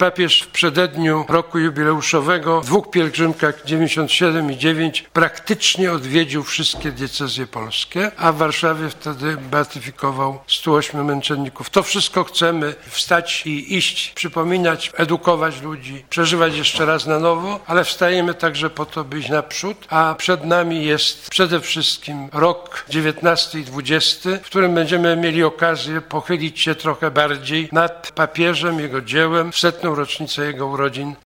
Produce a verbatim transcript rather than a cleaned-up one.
papież w przededniu roku jubileuszowego w dwóch pielgrzymkach dziewięćdziesiąt siedem i dziewięć praktycznie odwiedził wszystkie diecezje polskie, a w Warszawie wtedy beatyfikował stu ośmiu męczenników. To wszystko chcemy wstać i iść, przypominać, edukować ludzi, przeżywać jeszcze raz na nowo, ale wstajemy także po to, by iść naprzód, a przed nami jest przede wszystkim rok dziewiętnasty i dwudziesty, w którym będziemy mieli okazję pochylić się trochę bardziej nad papieżem, jego dziełem, w setną rocznicę jego urodzin.